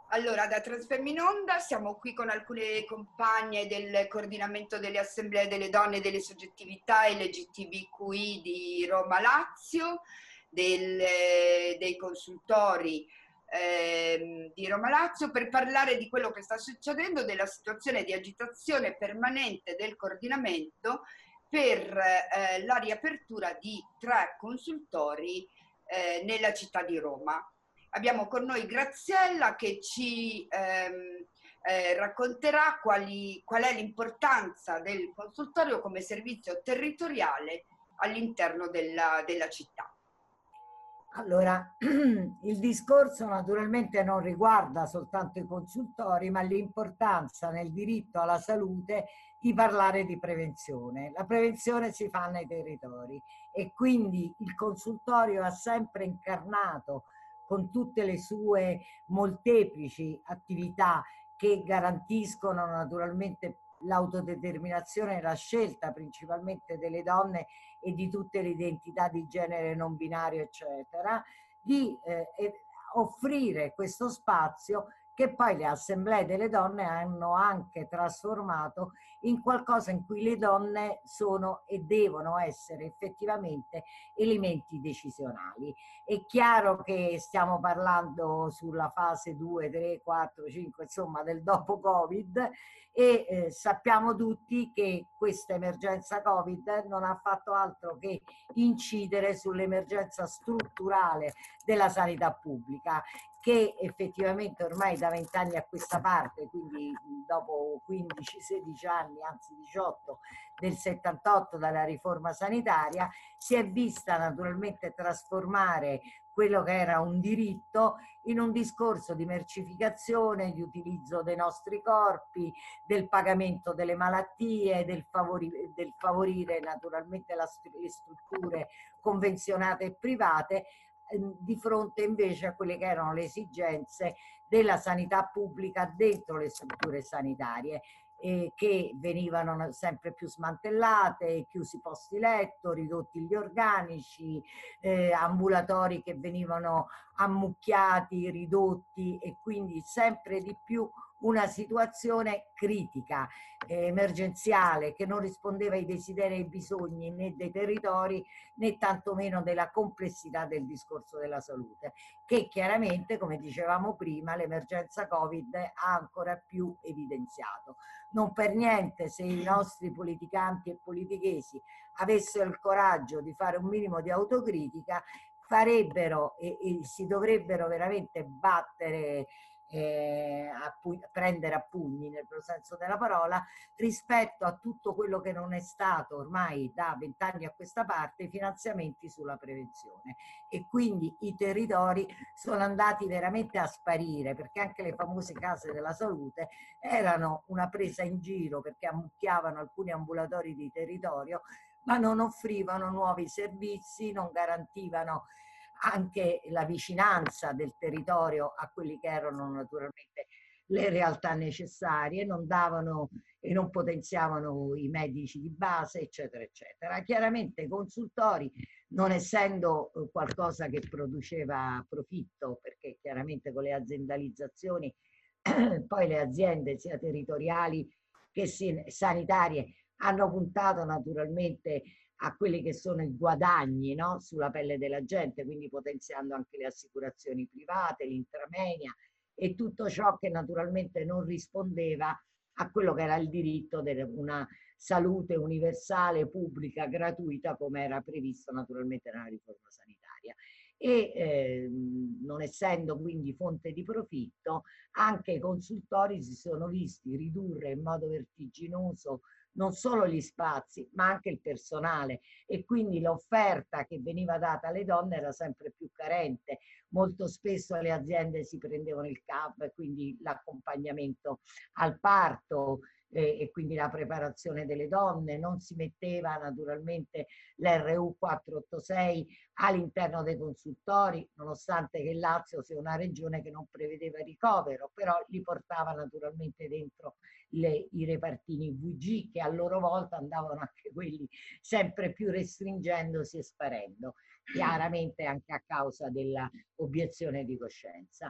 Allora, da Trasfemminonda siamo qui con alcune compagne del coordinamento delle assemblee delle donne e delle soggettività LGTBQI di Roma Lazio, dei consultori di Roma Lazio per parlare di quello che sta succedendo, della situazione di agitazione permanente del coordinamento per la riapertura di 3 consultori nella città di Roma. Abbiamo con noi Graziella che ci racconterà qual è l'importanza del consultorio come servizio territoriale all'interno della città. Allora, il discorso naturalmente non riguarda soltanto i consultori, ma l'importanza nel diritto alla salute di parlare di prevenzione. La prevenzione si fa nei territori e quindi il consultorio ha sempre incarnato con tutte le sue molteplici attività che garantiscono naturalmente l'autodeterminazione e la scelta principalmente delle donne e di tutte le identità di genere non binario, eccetera, di offrire questo spazio che poi le assemblee delle donne hanno anche trasformato in qualcosa in cui le donne sono e devono essere effettivamente elementi decisionali. È chiaro che stiamo parlando sulla fase 2, 3, 4, 5, insomma del dopo Covid e sappiamo tutti che questa emergenza Covid non ha fatto altro che incidere sull'emergenza strutturale della sanità pubblica che effettivamente ormai da 20 anni a questa parte, quindi dopo 15-16 anni, anzi 18 del 78 dalla riforma sanitaria, si è vista naturalmente trasformare quello che era un diritto in un discorso di mercificazione, di utilizzo dei nostri corpi, del pagamento delle malattie, del favorire naturalmente le strutture convenzionate e private di fronte invece a quelle che erano le esigenze della sanità pubblica dentro le strutture sanitarie che venivano sempre più smantellate, chiusi posti letto, ridotti gli organici, ambulatori che venivano ammucchiati, ridotti e quindi sempre di più una situazione critica, emergenziale, che non rispondeva ai desideri e ai bisogni né dei territori né tantomeno della complessità del discorso della salute, che chiaramente, come dicevamo prima, l'emergenza Covid ha ancora più evidenziato. Non per niente, se i nostri politicanti e politichesi avessero il coraggio di fare un minimo di autocritica, farebbero e si dovrebbero veramente battere, prendere a pugni nel vero senso della parola, rispetto a tutto quello che non è stato ormai da 20 anni a questa parte, i finanziamenti sulla prevenzione. E quindi i territori sono andati veramente a sparire, perché anche le famose case della salute erano una presa in giro perché ammucchiavano alcuni ambulatori di territorio ma non offrivano nuovi servizi, non garantivano anche la vicinanza del territorio a quelli che erano naturalmente le realtà necessarie, non davano e non potenziavano i medici di base, eccetera, eccetera. Chiaramente i consultori, non essendo qualcosa che produceva profitto, perché chiaramente con le aziendalizzazioni poi le aziende sia territoriali che sanitarie hanno puntato naturalmente a quelli che sono i guadagni, no? Sulla pelle della gente, quindi potenziando anche le assicurazioni private, l'intramenia e tutto ciò che naturalmente non rispondeva a quello che era il diritto di una salute universale, pubblica, gratuita, come era previsto naturalmente nella riforma sanitaria. E non essendo quindi fonte di profitto, anche i consultori si sono visti ridurre in modo vertiginoso non solo gli spazi, ma anche il personale e quindi l'offerta che veniva data alle donne era sempre più carente. Molto spesso le aziende si prendevano il CAP, quindi l'accompagnamento al parto e quindi la preparazione delle donne, non si metteva naturalmente l'RU 486 all'interno dei consultori, nonostante che il Lazio sia una regione che non prevedeva ricovero, però li portava naturalmente dentro i repartini VG che a loro volta andavano anche quelli sempre più restringendosi e sparendo, chiaramente anche a causa dell'obiezione di coscienza.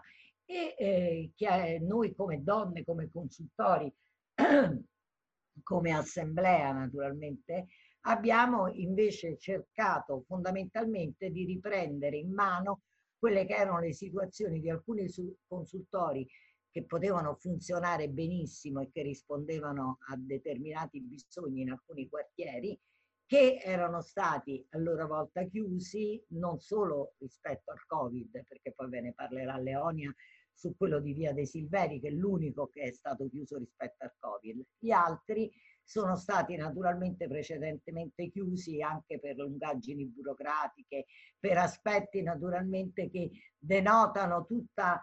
e che noi come donne, come consultori, come assemblea naturalmente, abbiamo invece cercato fondamentalmente di riprendere in mano quelle che erano le situazioni di alcuni consultori che potevano funzionare benissimo e che rispondevano a determinati bisogni in alcuni quartieri, che erano stati a loro volta chiusi non solo rispetto al Covid, perché poi ve ne parlerà Leonia su quello di Via dei Silveri, che è l'unico che è stato chiuso rispetto al Covid. Gli altri sono stati naturalmente precedentemente chiusi anche per lungaggini burocratiche, per aspetti naturalmente che denotano tutta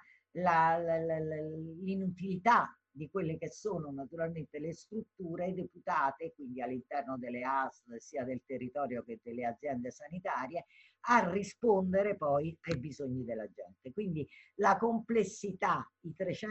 l'inutilità di quelle che sono naturalmente le strutture deputate, quindi all'interno delle ASL, sia del territorio che delle aziende sanitarie, a rispondere poi ai bisogni della gente. Quindi la complessità, i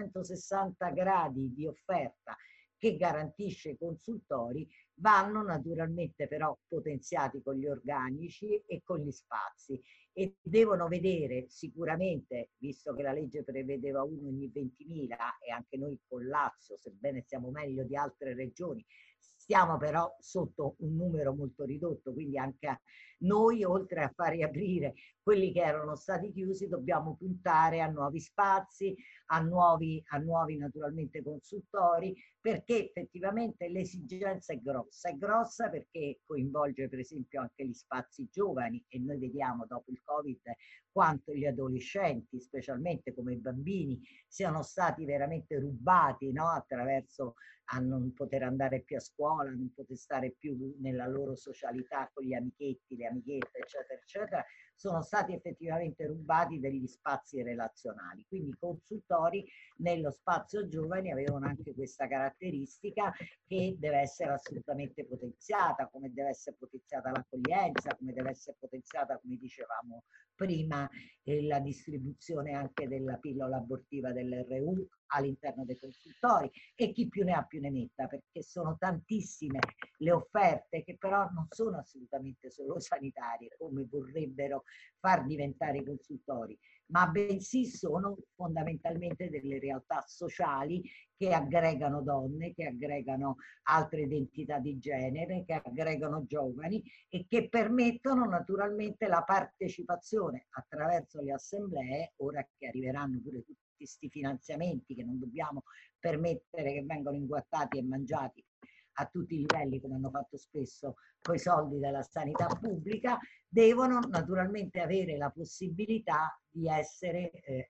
360 gradi di offerta che garantisce i consultori vanno naturalmente però potenziati con gli organici e con gli spazi, e devono vedere sicuramente, visto che la legge prevedeva uno ogni 20.000 e anche noi con Lazio, sebbene siamo meglio di altre regioni, stiamo però sotto un numero molto ridotto, quindi anche a noi, oltre a far riaprire quelli che erano stati chiusi, dobbiamo puntare a nuovi spazi, a nuovi naturalmente consultori, perché effettivamente l'esigenza è grossa perché coinvolge per esempio anche gli spazi giovani, e noi vediamo dopo il Covid quanto gli adolescenti, specialmente come i bambini, siano stati veramente rubati, no? Attraverso a non poter andare più a scuola, non poter stare più nella loro socialità con gli amichetti, le amichette, eccetera, eccetera, sono stati effettivamente rubati degli spazi relazionali. Quindi i consultori nello spazio giovani avevano anche questa caratteristica che deve essere assolutamente potenziata, come deve essere potenziata l'accoglienza, come deve essere potenziata, come dicevamo prima, la distribuzione anche della pillola abortiva dell'RU all'interno dei consultori, e chi più ne ha più ne metta, perché sono tantissime le offerte che però non sono assolutamente solo sanitarie come vorrebbero far diventare i consultori, ma bensì sono fondamentalmente delle realtà sociali che aggregano donne, che aggregano altre identità di genere, che aggregano giovani e che permettono naturalmente la partecipazione attraverso le assemblee, ora che arriveranno pure tutti questi finanziamenti che non dobbiamo permettere che vengano inguattati e mangiati a tutti i livelli, come hanno fatto spesso con i soldi della sanità pubblica, devono naturalmente avere la possibilità di essere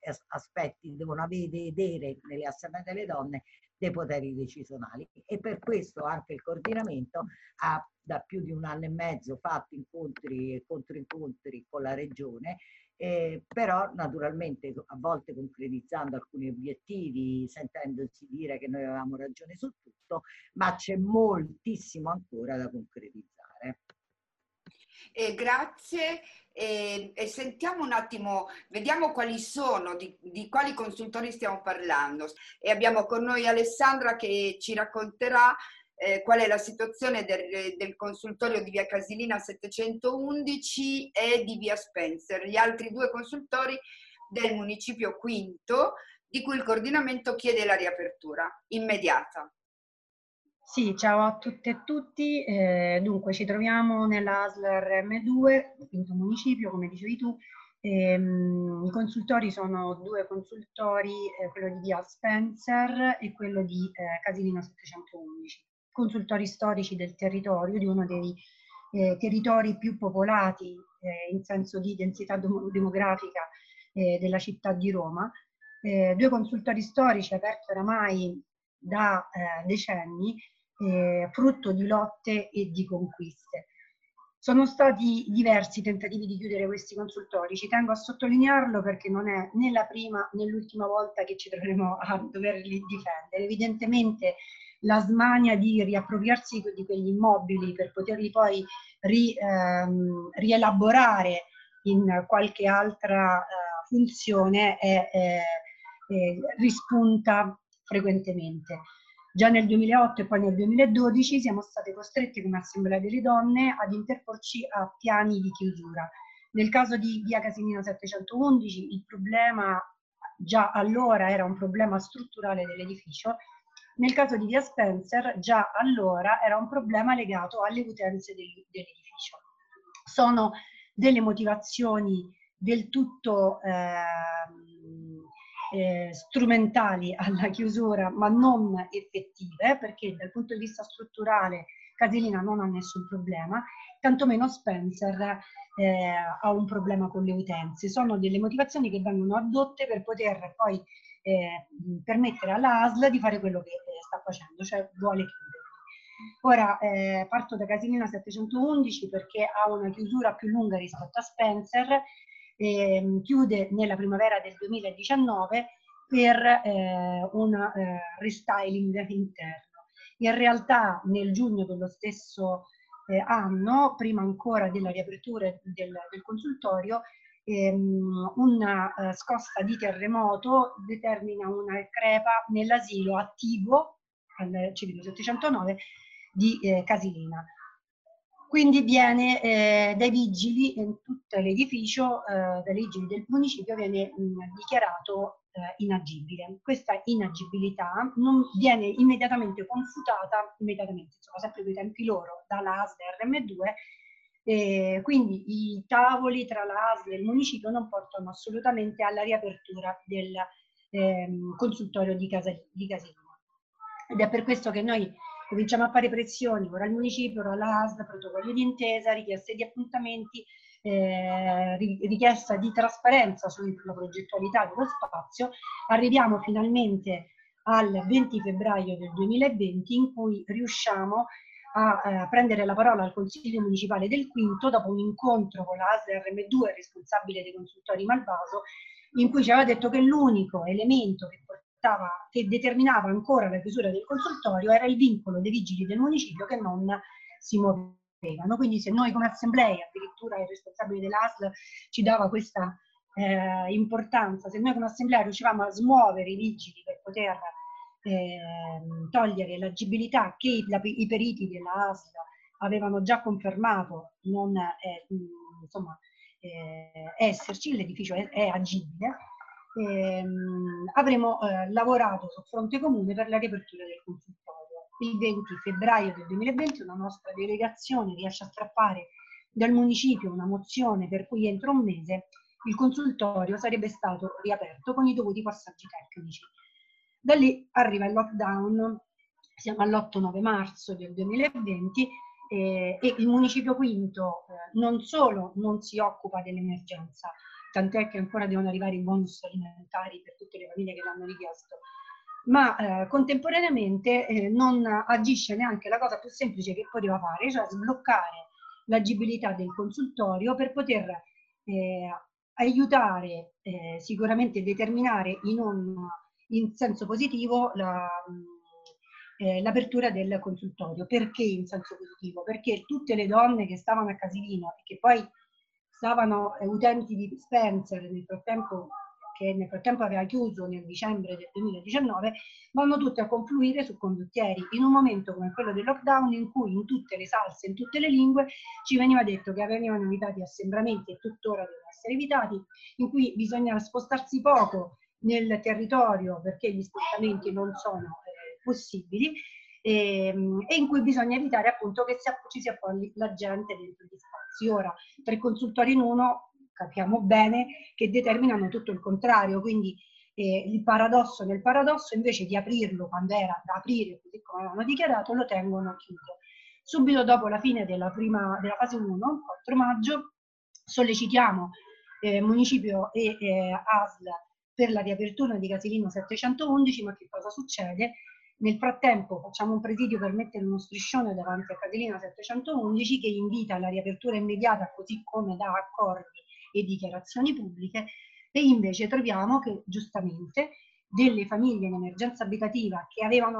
devono vedere nelle assemblee delle donne dei poteri decisionali, e per questo anche il coordinamento ha da più di 1 anno e mezzo fatto incontri e controincontri con la regione, però naturalmente a volte concretizzando alcuni obiettivi, sentendosi dire che noi avevamo ragione su tutto, ma c'è moltissimo ancora da concretizzare. Grazie, e sentiamo un attimo, vediamo quali sono, di quali consultori stiamo parlando. E abbiamo con noi Alessandra che ci racconterà qual è la situazione del consultorio di via Casilina 711 e di via Spencer, gli altri 2 consultori del municipio Quinto, di cui il coordinamento chiede la riapertura immediata. Sì, ciao a tutte e tutti. Dunque, ci troviamo nella ASL RM2, Quinto Municipio, come dicevi tu. I consultori sono 2 consultori, quello di via Spencer e quello di Casilino 711. Consultori storici del territorio, di uno dei territori più popolati in senso di densità demografica della città di Roma. 2 consultori storici aperti oramai da decenni, frutto di lotte e di conquiste. Sono stati diversi tentativi di chiudere questi consultori, ci tengo a sottolinearlo perché non è né la prima né l'ultima volta che ci troveremo a doverli difendere. Evidentemente la smania di riappropriarsi di quegli immobili per poterli poi rielaborare in qualche altra funzione rispunta frequentemente. Già nel 2008 e poi nel 2012 siamo state costrette come Assemblea delle Donne ad interporci a piani di chiusura. Nel caso di via Casilina 711 il problema già allora era un problema strutturale dell'edificio. Nel caso di via Spencer, già allora era un problema legato alle utenze dell'edificio. Sono delle motivazioni del tutto strumentali alla chiusura, ma non effettive, perché dal punto di vista strutturale Casilina non ha nessun problema, tantomeno Spencer ha un problema con le utenze. Sono delle motivazioni che vengono addotte per poter poi permettere alla ASL di fare quello che sta facendo, cioè vuole chiudere. Ora parto da Casilina 711 perché ha una chiusura più lunga rispetto a Spencer, chiude nella primavera del 2019 per un restyling interno. In realtà nel giugno dello stesso anno, prima ancora della riapertura del consultorio, una scossa di terremoto determina una crepa nell'asilo attiguo al civile 709 di Casilina. Quindi viene dai vigili in tutto l'edificio, dai vigili del municipio, viene dichiarato inagibile. Questa inagibilità non viene immediatamente confutata, insomma, sempre coi tempi loro, dalla ASL RM2, quindi i tavoli tra la ASL e il municipio non portano assolutamente alla riapertura del consultorio di Casilina. Ed è per questo che noi cominciamo a fare pressioni ora al municipio, ora alla ASL, protocolli di intesa, richieste di appuntamenti, richiesta di trasparenza sulla progettualità dello spazio. Arriviamo finalmente al 20 febbraio del 2020 in cui riusciamo a prendere la parola al Consiglio Municipale del Quinto dopo un incontro con la ASL RM2, responsabile dei consultori Malvaso, in cui ci aveva detto che l'unico elemento che determinava ancora la chiusura del consultorio era il vincolo dei vigili del municipio che non si muovevano. Quindi se noi come assemblea, addirittura il responsabile dell'ASL ci dava questa importanza, se noi come assemblea riuscivamo a smuovere i vigili per poter togliere l'agibilità che i periti della ASL avevano già confermato non esserci, l'edificio è agibile, avremo lavorato sul fronte comune per la riapertura del consultorio. Il 20 febbraio del 2020 una nostra delegazione riesce a strappare dal municipio una mozione per cui entro un mese il consultorio sarebbe stato riaperto con i dovuti passaggi tecnici. Da lì arriva il lockdown, siamo all'8-9 marzo del 2020 e il municipio Quinto non solo non si occupa dell'emergenza, tant'è che ancora devono arrivare i bonus alimentari per tutte le famiglie che l'hanno richiesto, ma contemporaneamente non agisce neanche la cosa più semplice che poteva fare, cioè sbloccare l'agibilità del consultorio per poter aiutare, sicuramente determinare in senso positivo l'apertura del consultorio. Perché in senso positivo? Perché tutte le donne che stavano a Casilino e che poi stavano utenti di Spencer che nel frattempo aveva chiuso nel dicembre del 2019, vanno tutte a confluire su Condottieri in un momento come quello del lockdown in cui in tutte le salse, in tutte le lingue ci veniva detto che venivano evitati assembramenti e tuttora devono essere evitati, in cui bisogna spostarsi poco nel territorio perché gli spostamenti non sono possibili e in cui bisogna evitare appunto che ci si affolli la gente dentro gli spazi. Ora, 3 consultori in uno capiamo bene che determinano tutto il contrario, quindi il paradosso nel paradosso, invece di aprirlo quando era da aprire, così come avevano dichiarato, lo tengono chiuso. Subito dopo la fine della fase 1, 4 maggio, sollecitiamo municipio e ASL per la riapertura di Casilino 711, ma che cosa succede? Nel frattempo facciamo un presidio per mettere uno striscione davanti a Casilina 711 che invita alla riapertura immediata, così come da accordi e dichiarazioni pubbliche, e invece troviamo che giustamente delle famiglie in emergenza abitativa che avevano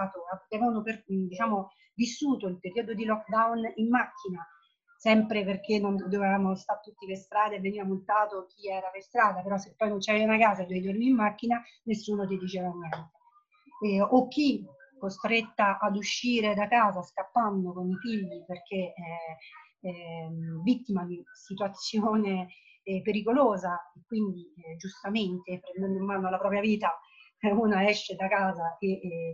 vissuto il periodo di lockdown in macchina, sempre perché non dovevamo stare tutti per strada e veniva multato chi era per strada, però se poi non c'avevi una casa e dovevi dormire in macchina, nessuno ti diceva niente. O chi costretta ad uscire da casa scappando con i figli perché vittima di situazione pericolosa, e quindi giustamente prendendo in mano la propria vita una esce da casa e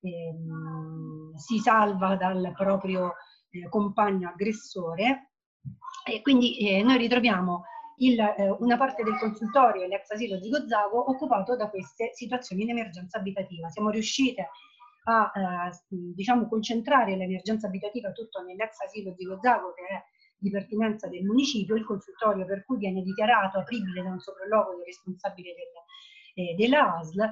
si salva dal proprio compagno aggressore. E quindi noi ritroviamo una parte del consultorio, l'ex asilo Zigo Zago, occupato da queste situazioni in emergenza abitativa. Siamo riuscite a diciamo, concentrare l'emergenza abitativa tutto nell'ex asilo Zigo Zago, che è di pertinenza del municipio, il consultorio per cui viene dichiarato apribile da un sopralluogo del responsabile della ASL,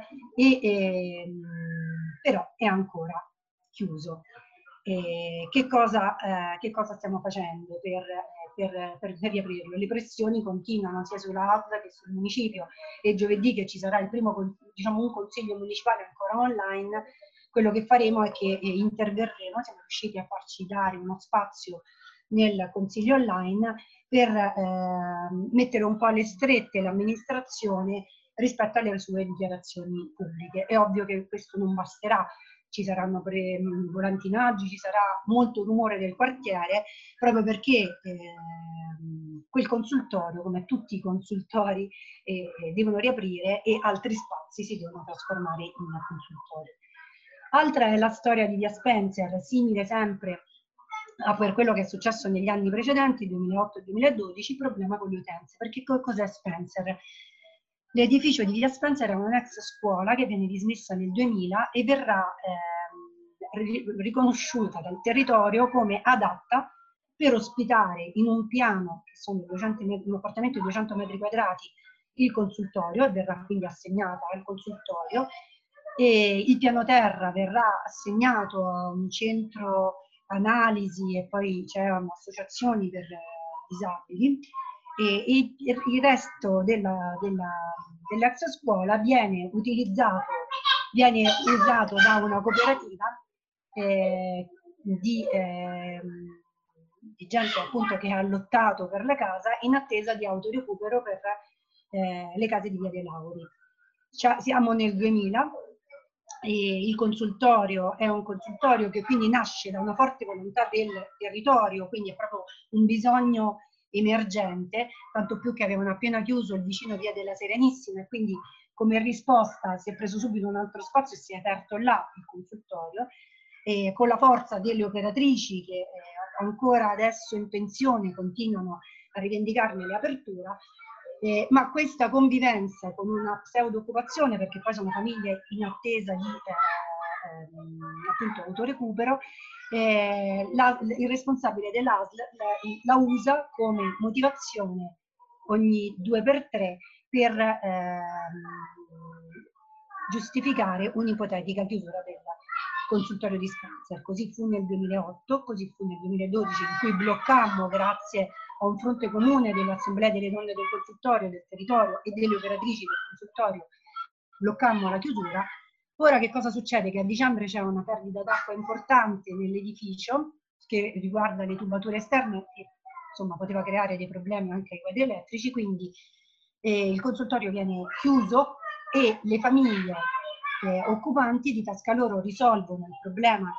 però è ancora chiuso. Che cosa stiamo facendo per riaprirlo? Le pressioni continuano sia sulla ASL che sul municipio, e giovedì, che ci sarà il primo, diciamo, un consiglio municipale ancora online, quello che faremo è che interverremo, siamo riusciti a farci dare uno spazio nel consiglio online per mettere un po' alle strette l'amministrazione rispetto alle sue dichiarazioni pubbliche. È ovvio che questo non basterà, ci saranno volantinaggi, ci sarà molto rumore del quartiere, proprio perché quel consultorio, come tutti i consultori, devono riaprire e altri spazi si devono trasformare in consultori. Altra è la storia di via Spencer, simile sempre a per quello che è successo negli anni precedenti, 2008 e 2012, problema con le utenze. Perché cos'è Spencer? L'edificio di via Spencer è un'ex scuola che viene dismessa nel 2000 e verrà riconosciuta dal territorio come adatta per ospitare in un piano, che sono un appartamento di 200 metri quadrati, il consultorio, e verrà quindi assegnata al consultorio, e il piano terra verrà assegnato a un centro analisi, e poi c'erano associazioni per disabili, e il resto dell'ex scuola viene usato da una cooperativa di gente appunto che ha lottato per la casa in attesa di autorecupero per le case di Via dei Lauri. Siamo nel 2000. E il consultorio è un consultorio che quindi nasce da una forte volontà del territorio, quindi è proprio un bisogno emergente, tanto più che avevano appena chiuso il vicino Via della Serenissima, e quindi come risposta si è preso subito un altro spazio e si è aperto là il consultorio, e con la forza delle operatrici che ancora adesso in pensione continuano a rivendicarne l'apertura. Ma questa convivenza con una pseudo-occupazione, perché poi sono famiglie in attesa di appunto autorecupero, il responsabile dell'ASL la usa come motivazione ogni 2x3 per giustificare un'ipotetica chiusura del consultorio di Spencer. Così fu nel 2008, così fu nel 2012, in cui bloccammo, grazie a un fronte comune dell'Assemblea delle Donne del Consultorio, del territorio e delle operatrici del consultorio, bloccammo la chiusura. Ora che cosa succede? Che a dicembre c'è una perdita d'acqua importante nell'edificio che riguarda le tubature esterne e insomma poteva creare dei problemi anche ai quadri elettrici, quindi il consultorio viene chiuso e le famiglie occupanti di tasca loro risolvono il problema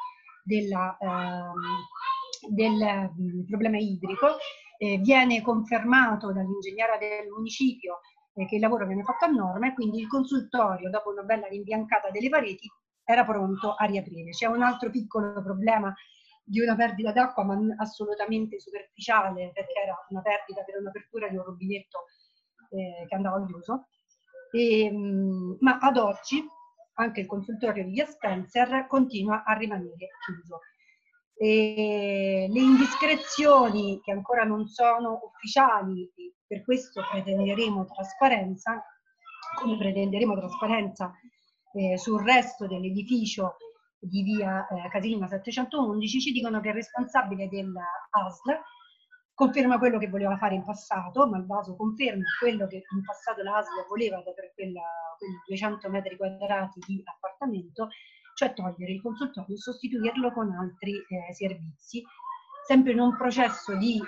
del problema idrico. Viene confermato dall'ingegnera del municipio che il lavoro viene fatto a norma, e quindi il consultorio, dopo una bella rimbiancata delle pareti, era pronto a riaprire. C'è un altro piccolo problema di una perdita d'acqua, ma assolutamente superficiale, perché era una perdita per un'apertura di un rubinetto che andava chiuso. Ma ad oggi anche il consultorio di via Spencer continua a rimanere chiuso. Le indiscrezioni che ancora non sono ufficiali, per questo pretenderemo trasparenza, come pretenderemo trasparenza sul resto dell'edificio di via Casilina 711, ci dicono che il responsabile dell'ASL conferma quello che voleva fare in passato, ma il vaso conferma quello che in passato la ASL voleva per quei 200 metri quadrati di appartamento, cioè togliere il consultorio e sostituirlo con altri servizi, sempre in un processo di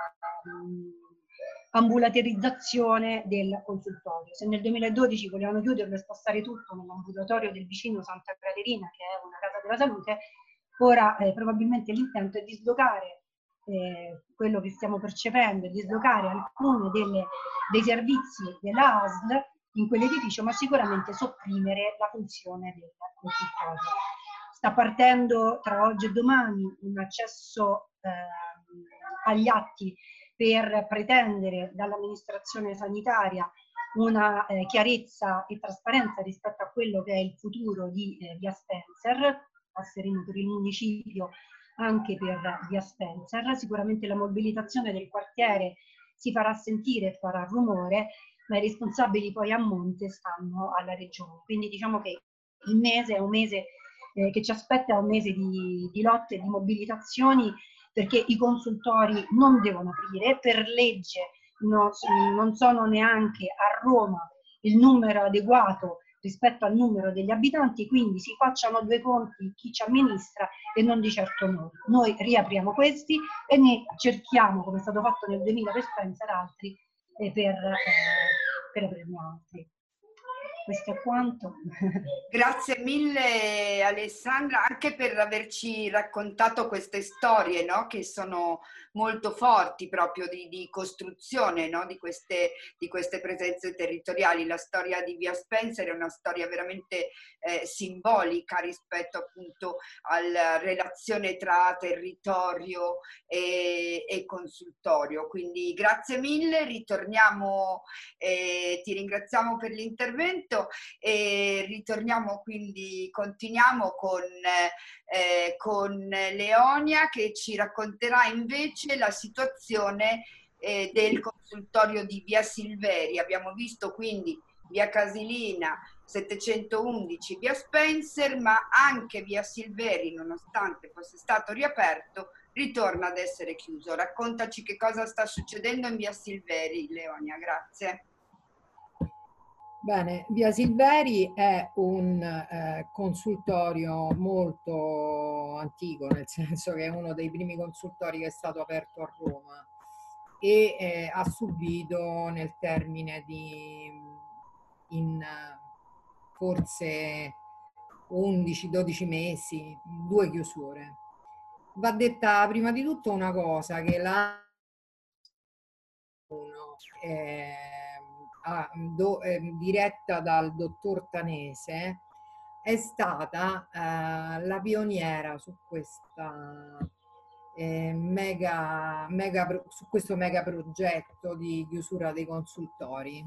ambulatorializzazione del consultorio. Se nel 2012 volevano chiuderlo e spostare tutto nell'ambulatorio del vicino Santa Caterina, che è una casa della salute, ora probabilmente l'intento è dislocare quello che stiamo percependo, dislocare alcuni dei servizi della ASL in quell'edificio, ma sicuramente sopprimere la funzione del consultorio. Sta partendo tra oggi e domani un accesso agli atti per pretendere dall'amministrazione sanitaria una chiarezza e trasparenza rispetto a quello che è il futuro di via Spencer, passeremo per il municipio anche per via Spencer. Sicuramente la mobilitazione del quartiere si farà sentire e farà rumore, ma i responsabili poi a monte stanno alla regione. Quindi diciamo che il mese è un mese che ci aspetta, è un mese di lotte e di mobilitazioni, perché i consultori non devono aprire, per legge non sono neanche a Roma il numero adeguato rispetto al numero degli abitanti, quindi si facciano due conti chi ci amministra e non di certo noi. Noi riapriamo questi e ne cerchiamo, come è stato fatto nel 2000 per Spencer, altri per aprirne altri. Questo è quanto. Grazie mille Alessandra, anche per averci raccontato queste storie, no? Che sono molto forti proprio di costruzione, no? Di queste presenze territoriali. La storia di via Spencer è una storia veramente simbolica rispetto appunto alla relazione tra territorio e consultorio. Quindi grazie mille, ritorniamo, ti ringraziamo per l'intervento e ritorniamo, quindi continuiamo con Leonia, che ci racconterà invece la situazione del consultorio di via Silveri. Abbiamo visto quindi via Casilina 711, via Spencer, ma anche via Silveri, nonostante fosse stato riaperto, ritorna ad essere chiuso. Raccontaci che cosa sta succedendo in via Silveri, Leonia, grazie. Bene, via Silveri è un consultorio molto antico, nel senso che è uno dei primi consultori che è stato aperto a Roma e ha subito nel termine forse 11-12 mesi, 2 chiusure. Va detta prima di tutto una cosa, che diretta dal dottor Tanese, è stata la pioniera su questa su questo mega progetto di chiusura dei consultori.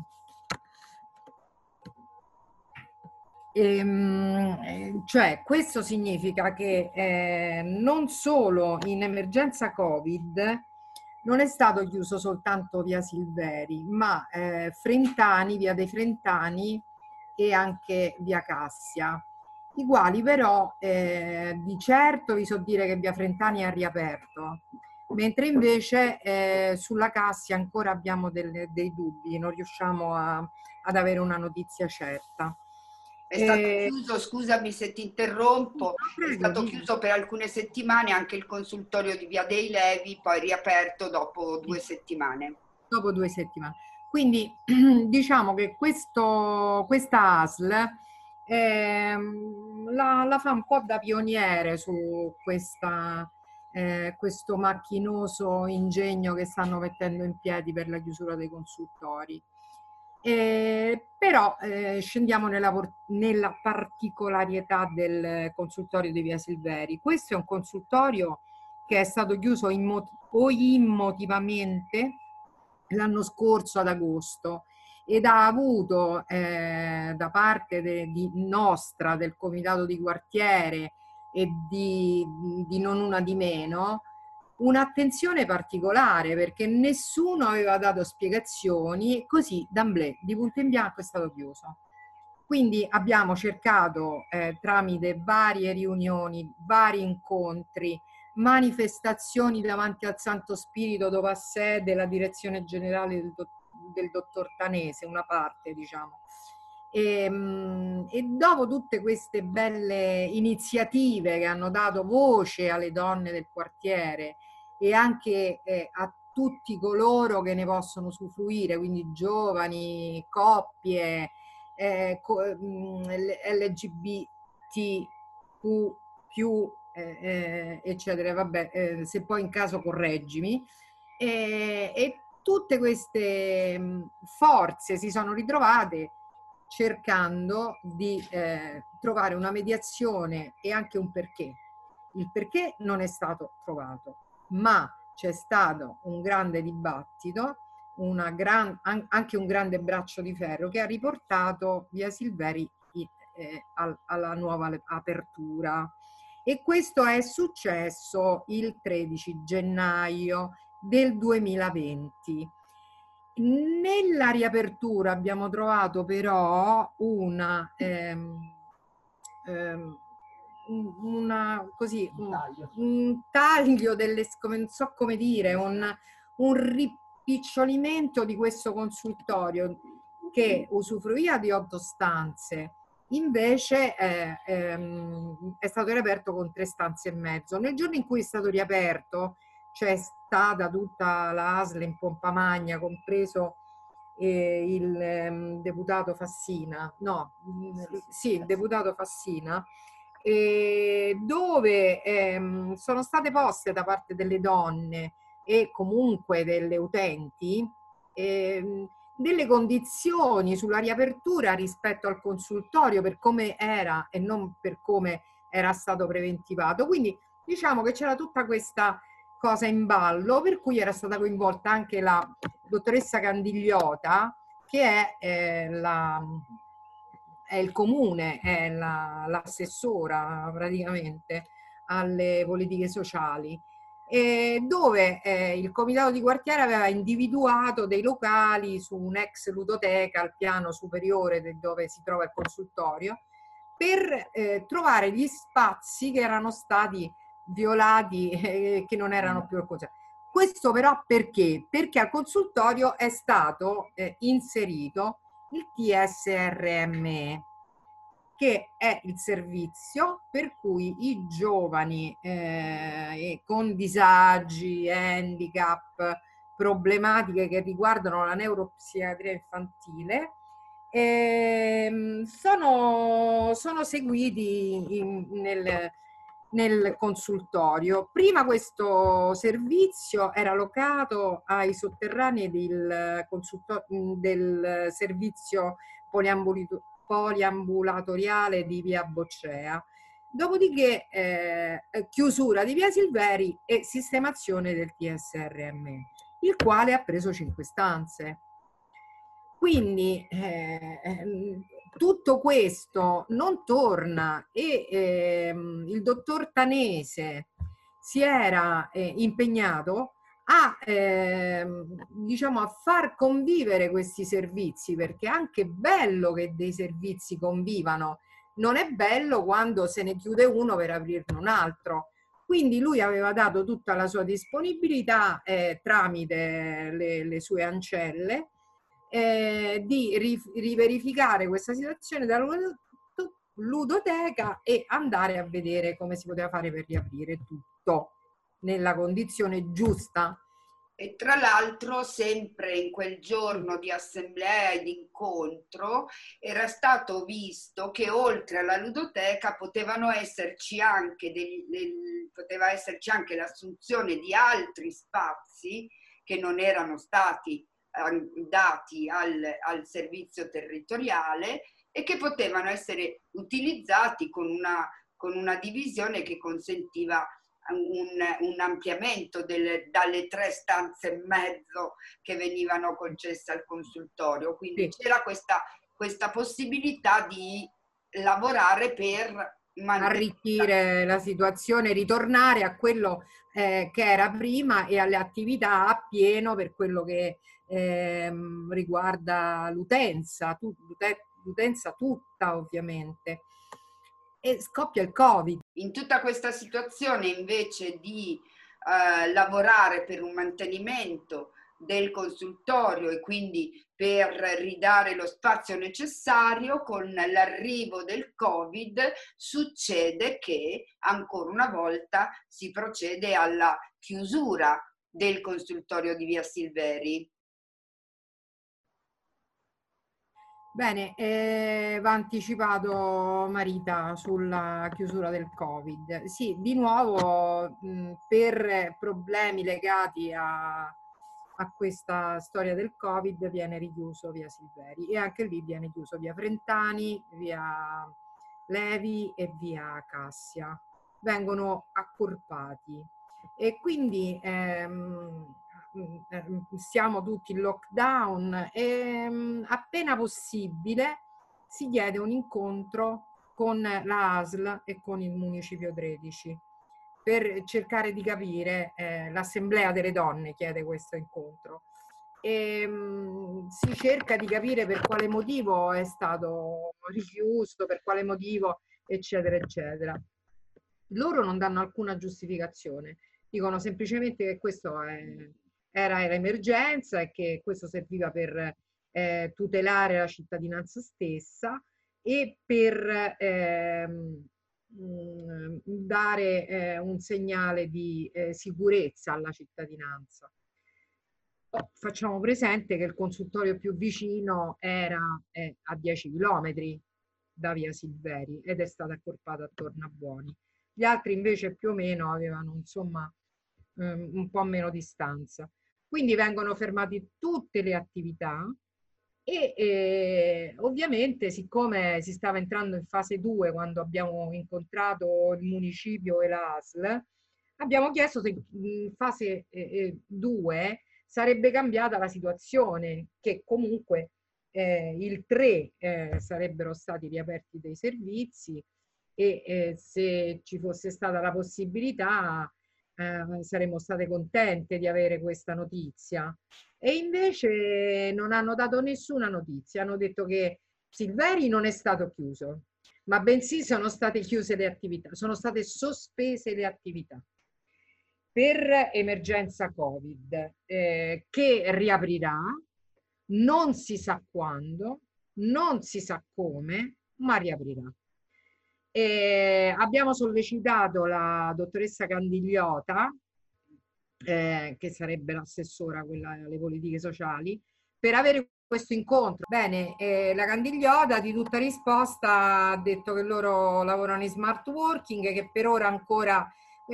Cioè, questo significa che non solo in emergenza Covid non è stato chiuso soltanto via Silveri, ma Frentani, via dei Frentani e anche via Cassia, i quali però di certo vi so dire che via Frentani ha riaperto, mentre invece sulla Cassia ancora abbiamo dei dubbi, non riusciamo ad avere una notizia certa. È stato chiuso, scusami se ti interrompo, è stato chiuso per alcune settimane anche il consultorio di via dei Levi, poi riaperto dopo 2 settimane. Dopo 2 settimane. Quindi diciamo che questa ASL la fa un po' da pioniere su questo macchinoso ingegno che stanno mettendo in piedi per la chiusura dei consultori. Però scendiamo nella particolarità del consultorio di via Silveri. Questo è un consultorio che è stato chiuso immotivamente l'anno scorso ad agosto ed ha avuto da parte nostra, del comitato di quartiere e di non una di meno, un'attenzione particolare, perché nessuno aveva dato spiegazioni e così d'amblè, di punto in bianco, è stato chiuso. Quindi abbiamo cercato tramite varie riunioni, vari incontri, manifestazioni davanti al Santo Spirito, dove ha sede la direzione generale del dottor Tanese, una parte diciamo. E dopo tutte queste belle iniziative che hanno dato voce alle donne del quartiere e anche a tutti coloro che ne possono usufruire, quindi giovani, coppie, LGBTQ+, eccetera, vabbè, se poi in caso correggimi. E tutte queste forze si sono ritrovate cercando di trovare una mediazione e anche un perché. Il perché non è stato trovato, ma c'è stato un grande dibattito, anche un grande braccio di ferro che ha riportato Via Silveri alla nuova apertura. E questo è successo il 13 gennaio del 2020. Nella riapertura abbiamo trovato però una taglio delle, non so come dire, un rimpiccionamento di questo consultorio che usufruiva di 8 stanze, invece è stato riaperto con 3 stanze e mezzo. Nel giorno in cui è stato riaperto c'è stata tutta la ASL in pompa magna, compreso il deputato Fassina, il deputato Fassina, dove sono state poste da parte delle donne e comunque delle utenti delle condizioni sulla riapertura rispetto al consultorio per come era e non per come era stato preventivato. Quindi diciamo che c'era tutta questa cosa in ballo, per cui era stata coinvolta anche la dottoressa Candigliota, che è il comune, è l'assessora praticamente alle politiche sociali, dove il comitato di quartiere aveva individuato dei locali su un'ex ludoteca al piano superiore dove si trova il consultorio, per trovare gli spazi che erano stati violati e che non erano più così. Questo però perché? Perché al consultorio è stato inserito il TSRME, che è il servizio per cui i giovani con disagi, handicap, problematiche che riguardano la neuropsichiatria infantile sono seguiti nel consultorio. Prima questo servizio era locato ai sotterranei del servizio poliambulatoriale di via Boccea, dopodiché chiusura di via Silveri e sistemazione del TSRM, il quale ha preso 5 stanze. Quindi tutto questo non torna e il dottor Tanese si era impegnato a, diciamo, a far convivere questi servizi, perché è anche bello che dei servizi convivano, non è bello quando se ne chiude uno per aprirne un altro. Quindi lui aveva dato tutta la sua disponibilità tramite le sue ancelle di riverificare questa situazione dalla ludoteca e andare a vedere come si poteva fare per riaprire tutto nella condizione giusta. E tra l'altro, sempre in quel giorno di assemblea e di incontro, era stato visto che oltre alla ludoteca poteva esserci anche l'assunzione di altri spazi che non erano stati dati al servizio territoriale e che potevano essere utilizzati con una divisione che consentiva un ampliamento dalle 3 stanze e mezzo che venivano concesse al consultorio. Quindi c'era questa possibilità di lavorare per arricchire la situazione, ritornare a quello che era prima e alle attività a pieno per quello che riguarda l'utenza tutta ovviamente. E scoppia il Covid. In tutta questa situazione, invece di lavorare per un mantenimento del consultorio e quindi per ridare lo spazio necessario, con l'arrivo del Covid succede che ancora una volta si procede alla chiusura del consultorio di via Silveri. Bene, va anticipato Marita sulla chiusura del Covid. Sì, di nuovo per problemi legati a questa storia del Covid viene richiuso via Silveri e anche lì viene chiuso via Frentani, via Levi e via Cassia. Vengono accorpati e quindi siamo tutti in lockdown e appena possibile si chiede un incontro con la ASL e con il Municipio 13 per cercare di capire, l'Assemblea delle Donne chiede questo incontro e si cerca di capire per quale motivo è stato richiuso, per quale motivo, eccetera, eccetera. Loro non danno alcuna giustificazione, dicono semplicemente che questo era l'emergenza e che questo serviva per tutelare la cittadinanza stessa e per dare un segnale di sicurezza alla cittadinanza. Facciamo presente che il consultorio più vicino era a 10 km da via Silveri ed è stato accorpato attorno a Buoni. Gli altri invece più o meno avevano insomma un po' meno distanza. Quindi vengono fermate tutte le attività e ovviamente siccome si stava entrando in fase 2 quando abbiamo incontrato il municipio e l'ASL, abbiamo chiesto se in fase 2 sarebbe cambiata la situazione, che comunque il 3 sarebbero stati riaperti dei servizi e se ci fosse stata la possibilità saremmo state contente di avere questa notizia. E invece non hanno dato nessuna notizia, hanno detto che Silveri non è stato chiuso, ma bensì sono state chiuse le attività, sono state sospese le attività per emergenza Covid, che riaprirà, non si sa quando, non si sa come, ma riaprirà. Abbiamo sollecitato la dottoressa Candigliota, che sarebbe l'assessora quella alle politiche sociali, per avere questo incontro. Bene, la Candigliota di tutta risposta ha detto che loro lavorano in smart working, che per ora ancora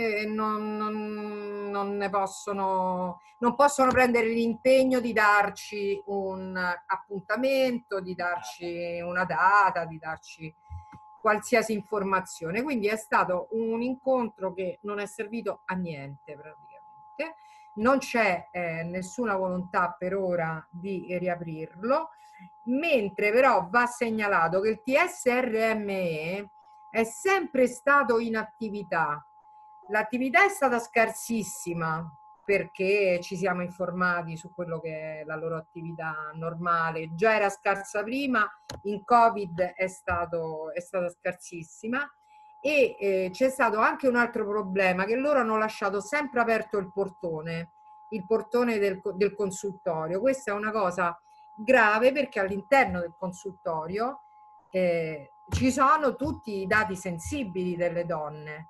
non ne possono, non possono prendere l'impegno di darci un appuntamento, di darci una data, di darci qualsiasi informazione. Quindi è stato un incontro che non è servito a niente praticamente. Non c'è nessuna volontà per ora di riaprirlo, mentre però va segnalato che il TSRME è sempre stato in attività. L'attività è stata scarsissima perché ci siamo informati su quello che è la loro attività normale. Già era scarsa prima, in Covid è stata scarsissima e c'è stato anche un altro problema, che loro hanno lasciato sempre aperto il portone del consultorio. Questa è una cosa grave perché all'interno del consultorio ci sono tutti i dati sensibili delle donne,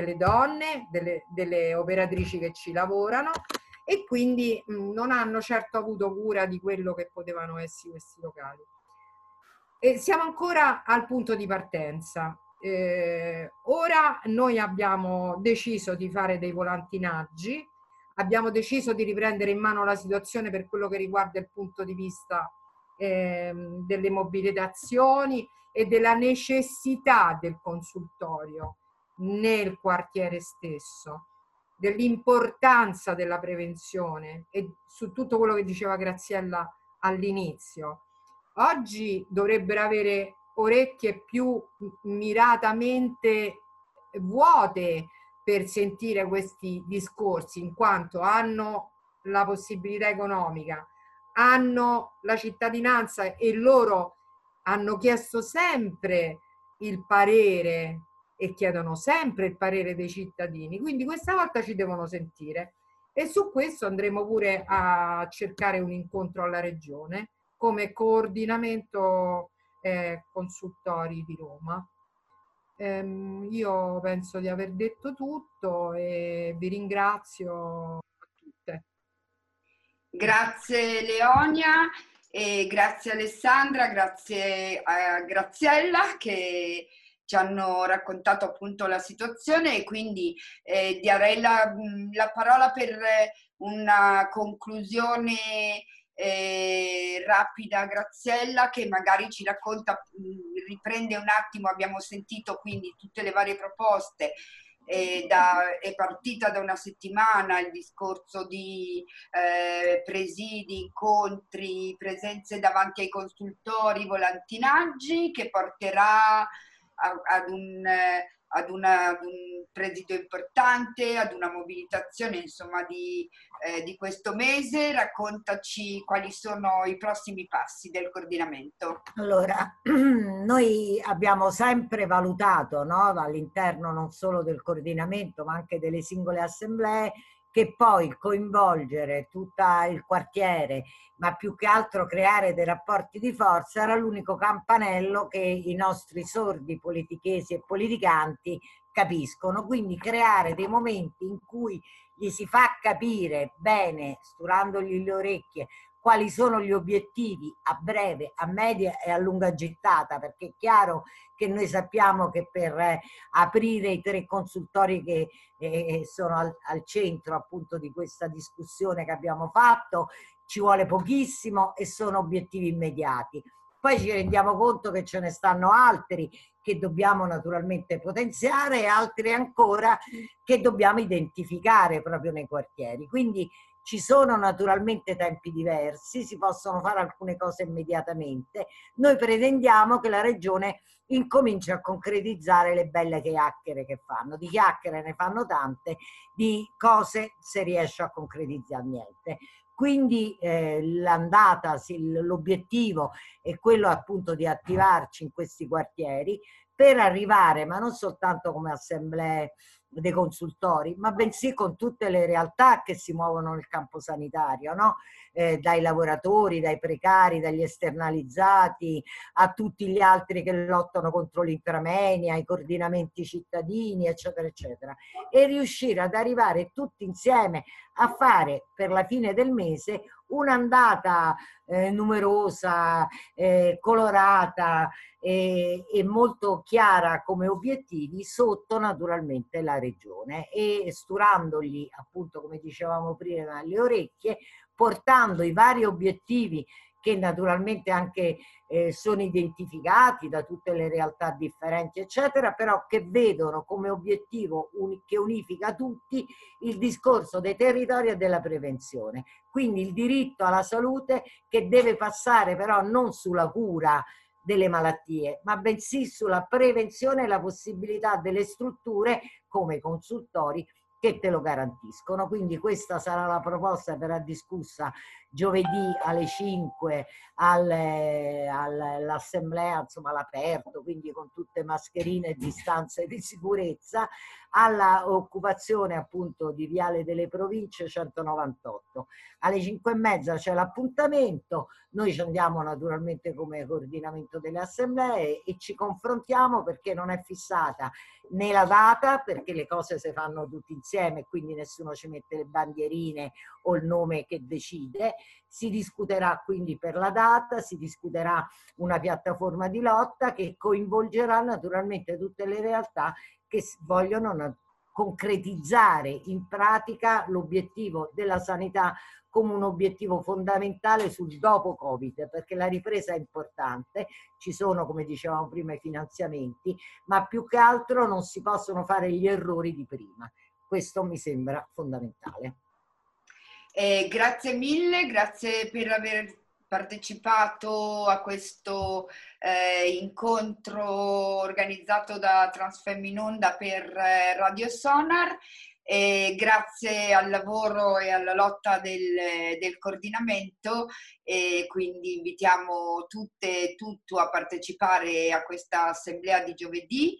delle operatrici che ci lavorano e quindi non hanno certo avuto cura di quello che potevano essere questi locali. E siamo ancora al punto di partenza. Ora noi abbiamo deciso di fare dei volantinaggi, abbiamo deciso di riprendere in mano la situazione per quello che riguarda il punto di vista delle mobilitazioni e della necessità del consultorio nel quartiere stesso, dell'importanza della prevenzione e su tutto quello che diceva Graziella all'inizio. Oggi dovrebbero avere orecchie più miratamente vuote per sentire questi discorsi, in quanto hanno la possibilità economica, hanno la cittadinanza e loro hanno chiesto sempre il parere e chiedono sempre il parere dei cittadini, quindi questa volta ci devono sentire e su questo andremo pure a cercare un incontro alla regione come coordinamento consultori di Roma. Io penso di aver detto tutto e vi ringrazio a tutte. Grazie Leonia. E grazie Alessandra, grazie a Graziella che ci hanno raccontato appunto la situazione, e quindi darei la parola per una conclusione rapida a Graziella, che magari ci racconta, riprende un attimo. Abbiamo sentito quindi tutte le varie proposte. È partita da una settimana il discorso di presidi, incontri, presenze davanti ai consultori, volantinaggi, che porterà ad un presito importante, ad una mobilitazione insomma di questo mese. Raccontaci quali sono i prossimi passi del coordinamento. Allora, noi abbiamo sempre valutato, no, all'interno non solo del coordinamento ma anche delle singole assemblee, che poi coinvolgere tutto il quartiere, ma più che altro creare dei rapporti di forza, era l'unico campanello che i nostri sordi politichesi e politicanti capiscono. Quindi creare dei momenti in cui gli si fa capire bene, sturandogli le orecchie, quali sono gli obiettivi a breve, a media e a lunga gittata, perché è chiaro che noi sappiamo che per aprire i 3 consultori che sono al centro appunto di questa discussione che abbiamo fatto ci vuole pochissimo e sono obiettivi immediati. Poi ci rendiamo conto che ce ne stanno altri che dobbiamo naturalmente potenziare e altri ancora che dobbiamo identificare proprio nei quartieri. Quindi ci sono naturalmente tempi diversi, si possono fare alcune cose immediatamente. Noi pretendiamo che la Regione incominci a concretizzare le belle chiacchiere che fanno. Di chiacchiere ne fanno tante, di cose si riesce a concretizzare niente. Quindi l'andata, l'obiettivo è quello appunto di attivarci in questi quartieri per arrivare, ma non soltanto come assemblee dei consultori, ma bensì con tutte le realtà che si muovono nel campo sanitario, no? Dai lavoratori, dai precari, dagli esternalizzati, a tutti gli altri che lottano contro l'intramenia, ai coordinamenti cittadini, eccetera, eccetera, e riuscire ad arrivare tutti insieme a fare per la fine del mese un'andata numerosa, colorata e molto chiara come obiettivi sotto naturalmente la Regione, e sturandogli appunto, come dicevamo prima, le orecchie, portando i vari obiettivi che naturalmente anche sono identificati da tutte le realtà differenti eccetera, però che vedono come obiettivo che unifica tutti il discorso dei territori e della prevenzione. Quindi il diritto alla salute, che deve passare però non sulla cura delle malattie, ma bensì sulla prevenzione e la possibilità delle strutture come i consultori che te lo garantiscono. Quindi questa sarà la proposta che verrà discussa giovedì alle 5 all'assemblea, insomma all'aperto, quindi con tutte mascherine e distanze di sicurezza, alla occupazione appunto di Viale delle Province 198. Alle 5:30 c'è l'appuntamento, noi ci andiamo naturalmente come coordinamento delle assemblee e ci confrontiamo, perché non è fissata né la data, perché le cose si fanno tutti insieme, quindi nessuno ci mette le bandierine o il nome che decide. Si discuterà quindi per la data, si discuterà una piattaforma di lotta che coinvolgerà naturalmente tutte le realtà che vogliono concretizzare in pratica l'obiettivo della sanità come un obiettivo fondamentale sul dopo Covid, perché la ripresa è importante, ci sono, come dicevamo prima, i finanziamenti, ma più che altro non si possono fare gli errori di prima. Questo mi sembra fondamentale. Grazie mille, grazie per aver partecipato a questo incontro organizzato da Transfemminonda per Radio Sonar. Grazie al lavoro e alla lotta del coordinamento, e quindi invitiamo tutte e tutto a partecipare a questa assemblea di giovedì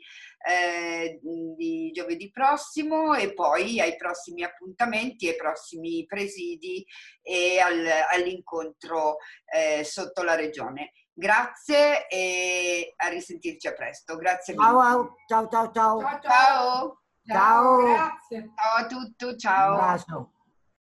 prossimo, e poi ai prossimi appuntamenti, ai prossimi presidi e all'incontro sotto la Regione. Grazie e a risentirci a presto. Grazie mille. Ciao, ciao, ciao, ciao. Ciao. Ciao. Grazie. Ciao a tutti, ciao. Un bacio.